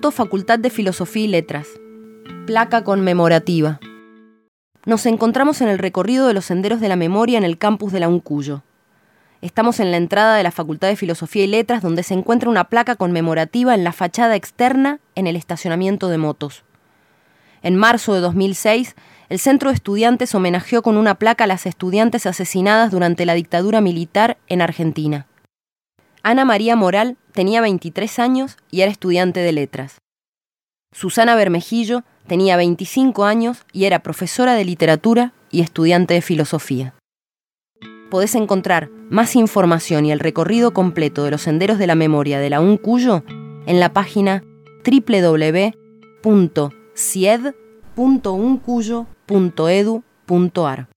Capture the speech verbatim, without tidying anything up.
Punto Facultad de Filosofía y Letras. Placa conmemorativa. Nos encontramos en el recorrido de los senderos de la memoria en el campus de la Uncuyo. Estamos en la entrada de la Facultad de Filosofía y Letras, donde se encuentra una placa conmemorativa en la fachada externa en el estacionamiento de motos. En marzo de dos mil seis, el Centro de Estudiantes homenajeó con una placa a las estudiantes asesinadas durante la dictadura militar en Argentina. Ana María Moral tenía veintitrés años y era estudiante de letras. Susana Bermejillo tenía veinticinco años y era profesora de literatura y estudiante de filosofía. Podés encontrar más información y el recorrido completo de los senderos de la memoria de la Uncuyo en la página doble u doble u doble u punto cied punto uncuyo punto edu punto ar.